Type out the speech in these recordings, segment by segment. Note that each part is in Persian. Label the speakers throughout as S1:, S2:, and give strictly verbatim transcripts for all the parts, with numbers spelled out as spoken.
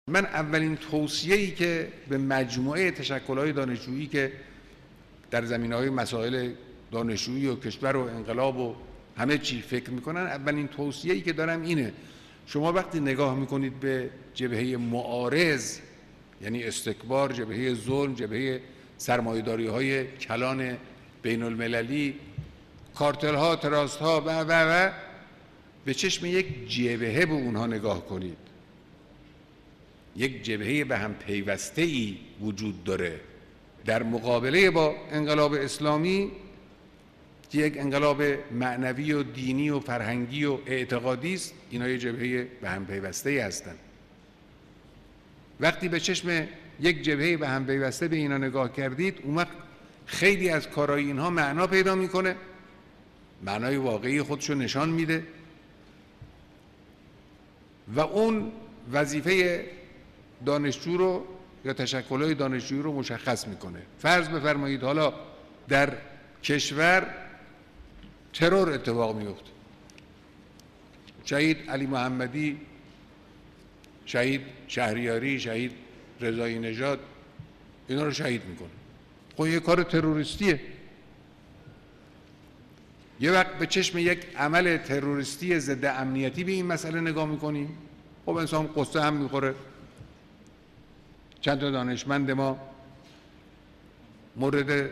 S1: من اولین توصیه‌ای که به مجموعه تشکل‌های دانشجویی که در زمینه‌های مسائل دانشجویی و کشور و انقلاب و همه چی فکر میکنن، اولین توصیه‌ای که دارم اینه: شما وقتی نگاه میکنید به جبهه معارض، یعنی استکبار، جبهه ظلم، جبهه سرمایه‌داری‌های کلان بین المللی، کارتل‌ها، تراست‌ها و و و به چشم یک جبهه به اونها نگاه کنید. یک جبهه به هم پیوسته‌ای وجود داره در مقابله با انقلاب اسلامی که یک انقلاب معنوی و دینی و فرهنگی و اعتقادی است. اینا یه جبهه به هم پیوسته‌ای هستند. وقتی به چشم یک جبهه به هم پیوسته به اینا نگاه کردید، اون وقت خیلی از کارهای اینها معنا پیدا میکنه، معنای واقعی خودشو نشان میده و اون وظیفه دانشجو رو یا تشکل‌های دانشجویی رو مشخص میکنه. فرض بفرمایید حالا در کشور ترور اتفاق میفته، شهید علی محمدی، شهید شهریاری، شهید رضایی نژاد، اینا رو شهید میکنه. خب یه کار تروریستیه. یه وقت به چشم یک عمل تروریستی ضد امنیتی به این مسئله نگاه میکنیم، خب انسان قصه هم میخوره. چند تا دانشمند ما مورد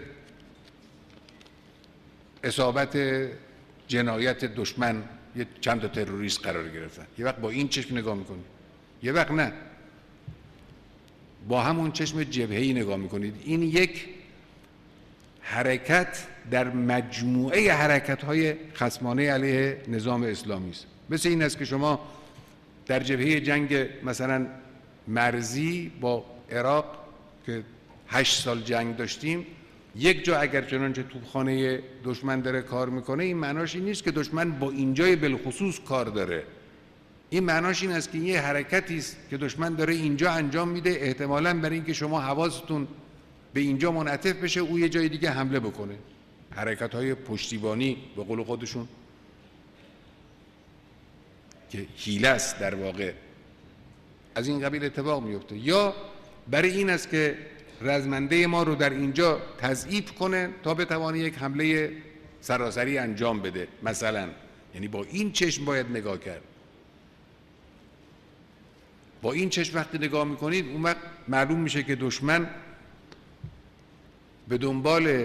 S1: اصابت جنایت دشمن یه چند تا تروریست قرار گرفتن. یه وقت با این چشم نگاه میکنید، یه وقت نه، با همون چشم جبهه‌ای نگاه میکنید. این یک حرکت در مجموعه حرکت‌های خصمانه علیه نظام اسلامی است. مثل این است که شما در جبهه جنگ مثلا مرزی با عراق که هشت سال جنگ داشتیم، یک جا اگر چنانچه توپخانه دشمن داره کار میکنه، این معناش این نیست که دشمن با اینجای بالخصوص کار داره. این معناش این است که یه حرکتی است که دشمن داره اینجا انجام میده، احتمالاً برای اینکه شما حواستون به اینجا منعطف بشه، او یه جای دیگه حمله بکنه. حرکت‌های پشتیبانی به قول خودشون که حیله است در واقع، از این قبیل اتفاق میفته. یا برای این است که رزمنده ما رو در اینجا تضعیف کنه تا بتوانه یک حمله سراسری انجام بده مثلا. یعنی با این چشم باید نگاه کرد. با این چشم وقتی نگاه میکنید، اون وقت معلوم میشه که دشمن به دنبال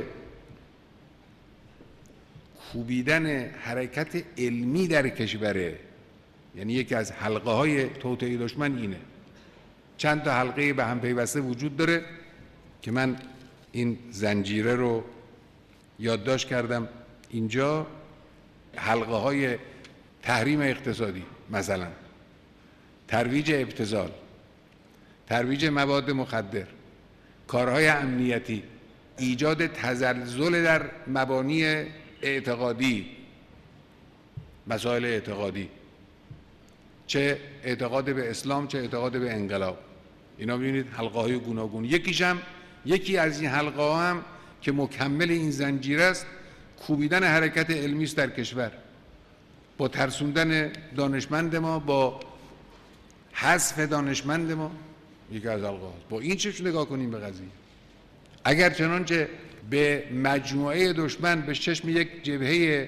S1: کوبیدن حرکت علمی در کشوره. یعنی یکی از حلقه های توطئه دشمن اینه. چند تا حلقه به هم پیوسته وجود داره که من این زنجیره رو یادداشت کردم اینجا. حلقه های تحریم اقتصادی مثلا، ترویج ابتذال، ترویج مواد مخدر، کارهای امنیتی، ایجاد تزلزل در مبانی اعتقادی، مسائل اعتقادی، چه اعتقاد به اسلام چه اعتقاد به انقلاب. اینا ببینید حلقه های گوناگون. یکیش هم یکی از این حلقه ها هم که مکمل این زنجیره است، کوبیدن حرکت علمی است در کشور، با ترسوندن دانشمند ما، با حذف دانشمند ما. یکی از حلقه هاست. با این چشم نگاه کنیم به قضیه. اگر چنانچه به مجموعه دشمن به چشم یک جبهه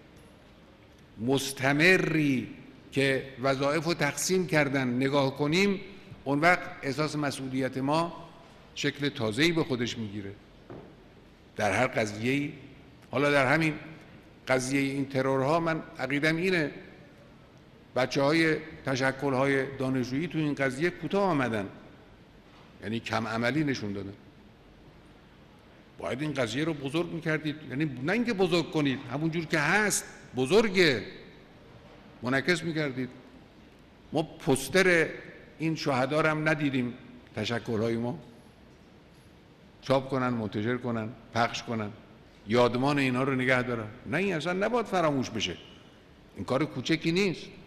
S1: مستمری که وظایف رو تقسیم کردن نگاه کنیم، اون وقت احساس مسئولیت ما شکل تازه‌ای به خودش میگیره در هر قضیه‌ای. حالا در همین قضیه این ترورها، من عقیدم اینه بچه های تشکل های دانشجویی تو این قضیه کوتاه آمدن، یعنی کم عملی نشون دادن. باید این قضیه رو بزرگ میکردید، یعنی نه اینکه بزرگ کنید، همونجور که هست بزرگه منعکس میکردید. ما پوستر این شهدا رو هم ندیدیم تشکل‌های ما چاپ کنن، منتشر کنن، پخش کنن، یادمان اینا رو نگه دارن. نه، این اصلا نباید فراموش بشه. این کار کوچکی نیست.